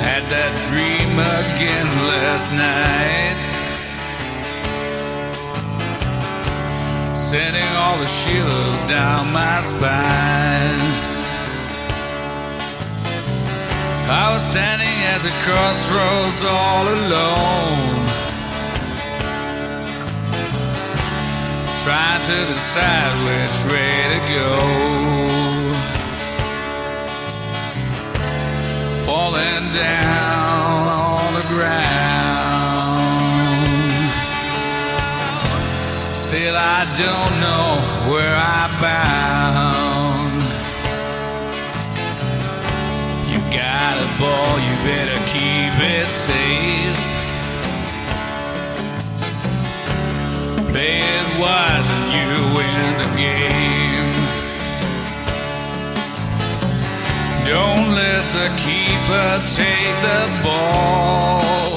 Had that dream again last night, sending all the shivers down my spine. I was standing at the crossroads all alone, trying to decide which way to go. Falling down on the ground, still I don't know where I'm bound. You got a ball, you better keep it safe. Play it wise and you win the game. Don't let the keeper take the ball,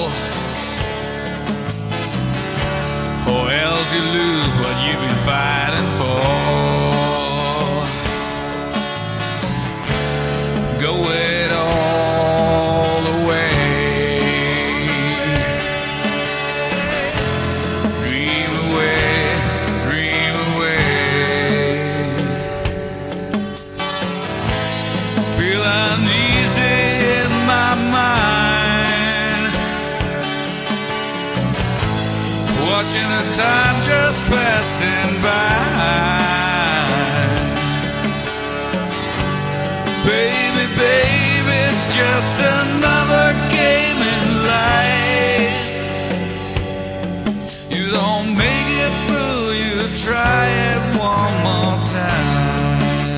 or else you lose what you've been fighting for. Go it all the way. Dream away, dream away. Feel uneasy in my mind, watching the time just passing by. Baby, baby, it's just another game in life. You don't make it through, you try it one more time.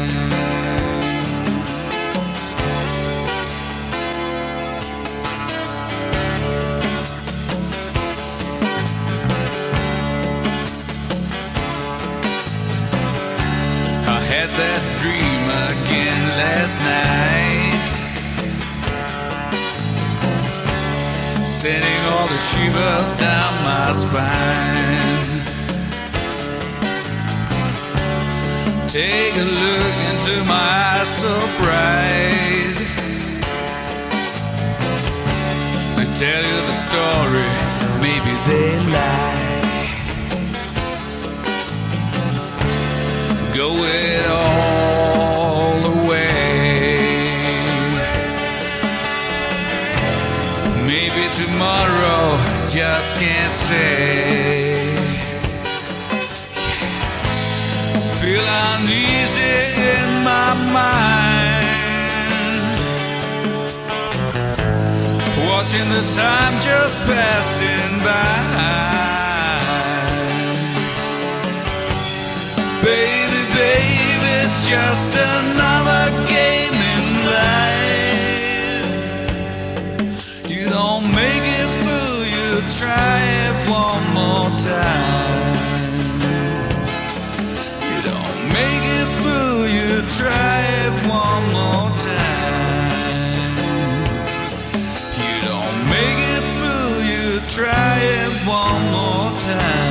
I had that dream again last night, sending all the shivers down my spine. Take a look into my eyes so bright, they tell you the story, maybe they lie. Go it all the way. Maybe tomorrow, just can't say. Feel uneasy in my mind, watching the time just passing by. Baby, baby, it's just another game in life. You don't make it through, you try it one more time. You don't make it through, you try it one more time. You don't make it through, you try it one more time.